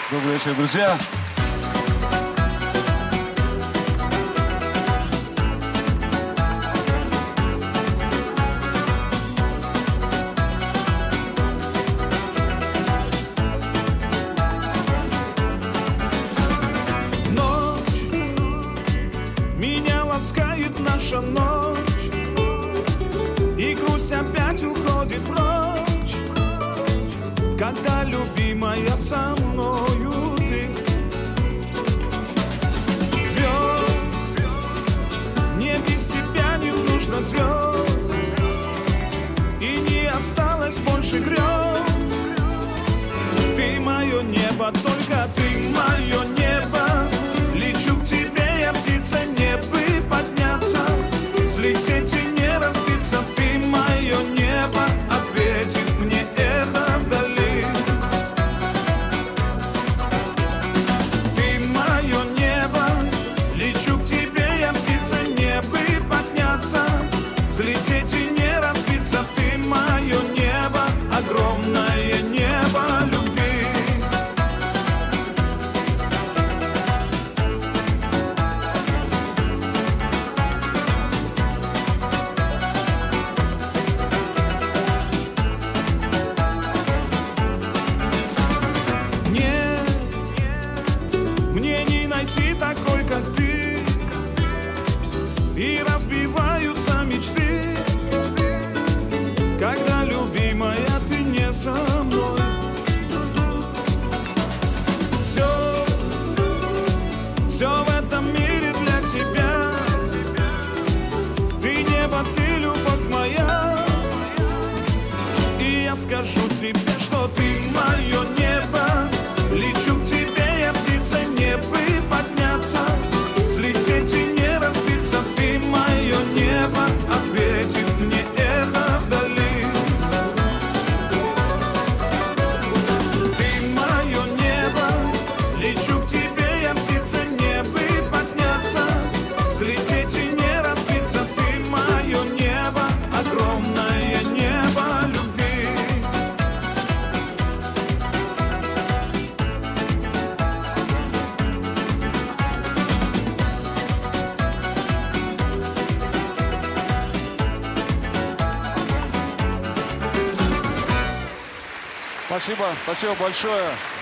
Добрый вечер, друзья. Ласкает наша ночь, и грусть опять уходит прочь, когда, любимая, со мною ты. Звезд, мне без тебя не нужно звезд, и не осталось больше грез. Ты мое небо, только ты мое небо. Лечу к тебе, я птица, небы подняться, взлететь и не разбиться. Ты мое небо, ответит мне это вдали. Ты мое небо, лечу к тебе, я птица, небы подняться, взлететь и не разбиться. Ты мое небо, огромное небо любви. Такой, как ты, и разбиваются мечты, когда, любимая, ты не со мной. Все в этом мире для тебя. Ты небо, ты любовь моя. И я скажу тебе, что ты мое небо. Лечу к тебе, я птица, небы подняться, взлететь и не разбиться. Ты мое небо, ответит мне это вдали. Ты мое небо, лечу к тебе, я птица, небы подняться, взлететь и не разбиться. Ты мое небо, огромное небо любви. Спасибо большое.